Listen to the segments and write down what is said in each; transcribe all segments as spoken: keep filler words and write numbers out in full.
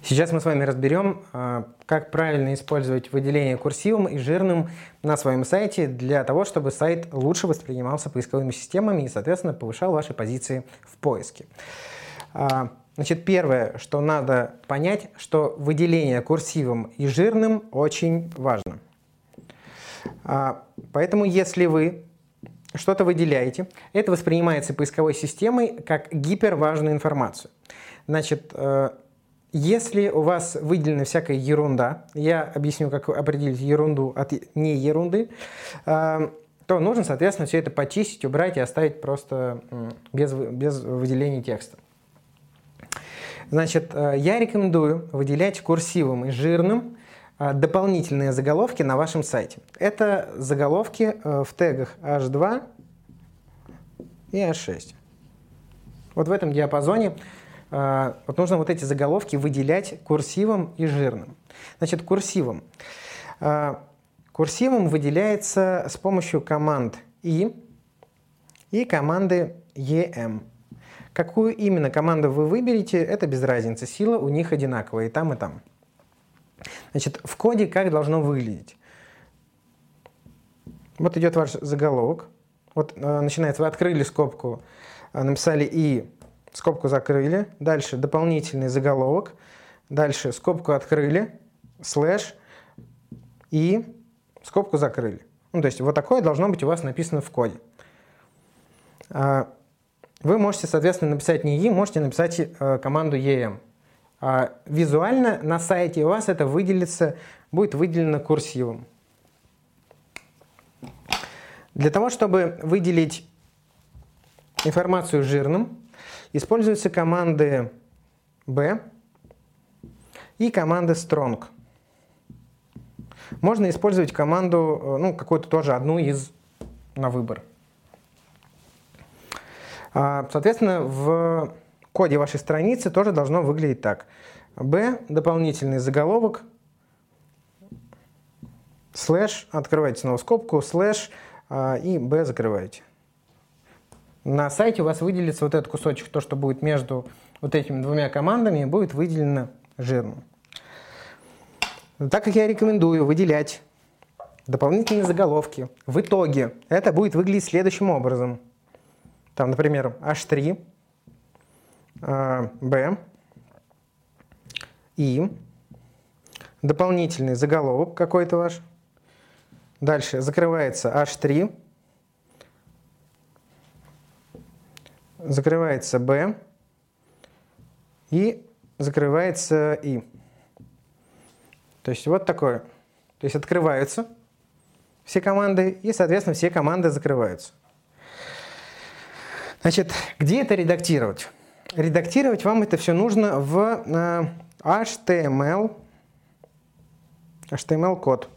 Сейчас мы с вами разберем, как правильно использовать выделение курсивом и жирным на своем сайте для того, чтобы сайт лучше воспринимался поисковыми системами и, соответственно, повышал ваши позиции в поиске. Значит, первое, что надо понять, что выделение курсивом и жирным очень важно. Поэтому, если вы что-то выделяете, это воспринимается поисковой системой как гиперважную информацию. Значит, если у вас выделена всякая ерунда, я объясню, как определить ерунду от не ерунды, то нужно, соответственно, все это почистить, убрать и оставить просто без, без выделения текста. Значит, я рекомендую выделять курсивом и жирным дополнительные заголовки на вашем сайте. Это заголовки в тегах эйч два и эйч шесть. Вот в этом диапазоне вот нужно вот эти заголовки выделять курсивом и жирным. Значит, курсивом. Курсивом выделяется с помощью команд «и» и команды «em». Какую именно команду вы выберете, это без разницы. Сила у них одинаковая и там, и там. Значит, в коде как должно выглядеть? Вот идет ваш заголовок. Вот э, начинается, вы открыли скобку, э, написали «и», скобку закрыли. Дальше дополнительный заголовок. Дальше скобку открыли, слэш, и скобку закрыли. Ну, то есть вот такое должно быть у вас написано в коде. Э, вы можете, соответственно, написать не «и», можете написать э, команду «em». А визуально на сайте у вас это выделится, будет выделено курсивом. Для того, чтобы выделить информацию жирным, используются команды B и команда strong. Можно использовать команду, ну, какую-то тоже одну из на выбор. Соответственно, в коде вашей страницы тоже должно выглядеть так. B, дополнительный заголовок, слэш, открываете снова скобку, слэш, и B закрываете. На сайте у вас выделится вот этот кусочек, то, что будет между вот этими двумя командами, будет выделено жирным. Так как я рекомендую выделять дополнительные заголовки, в итоге это будет выглядеть следующим образом. Там, например, эйч три, B, и дополнительный заголовок какой-то ваш. Дальше закрывается эйч три, закрывается B и закрывается И. То есть вот такое. То есть открываются все команды и, соответственно, все команды закрываются. Значит, где это редактировать? Редактировать вам это все нужно в э, эйч ти эм эл, эйч ти эм эл-код.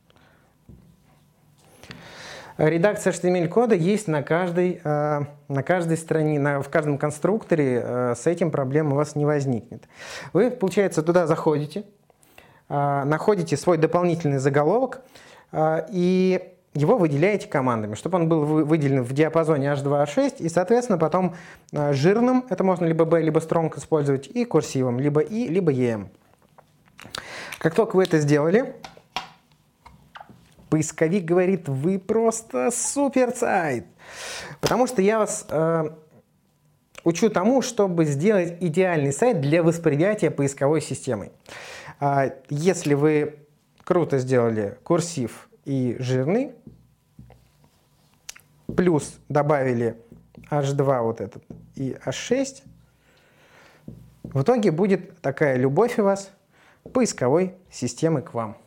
Редакция эйч ти эм эл-кода есть на каждой, э, на каждой странице, на, в каждом конструкторе. Э, с этим проблем у вас не возникнет. Вы, получается, туда заходите, э, находите свой дополнительный заголовок э, и его выделяете командами, чтобы он был выделен в диапазоне эйч два эйч шесть, и, соответственно, потом жирным, это можно либо B, либо strong использовать, и курсивом, либо И, либо em. Как только вы это сделали, поисковик говорит: вы просто супер сайт. Потому что я вас э, учу тому, чтобы сделать идеальный сайт для восприятия поисковой системой. Э, если вы круто сделали курсив и жирный, плюс добавили эйч два вот этот и эйч шесть, в итоге будет такая любовь у вас поисковой системы к вам.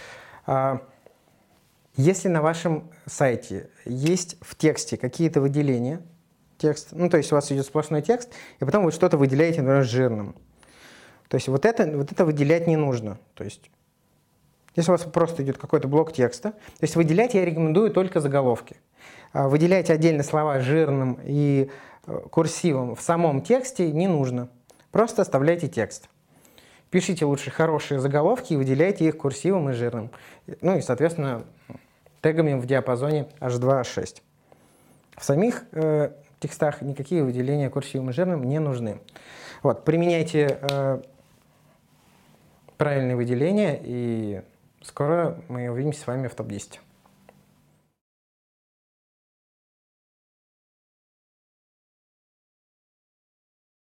Если на вашем сайте есть в тексте какие-то выделения, текст, ну то есть у вас идет сплошной текст, и потом вы что-то выделяете, например, жирным, то есть вот это, вот это выделять не нужно. То есть если у вас просто идет какой-то блок текста, то есть выделять я рекомендую только заголовки. Выделять отдельно слова жирным и курсивом в самом тексте не нужно. Просто оставляйте текст. Пишите лучше хорошие заголовки и выделяйте их курсивом и жирным. Ну и, соответственно, тегами в диапазоне эйч два эйч шесть. В самих э, текстах никакие выделения курсивом и жирным не нужны. Вот, применяйте э, правильные выделения, и скоро мы увидимся с вами в топ десять.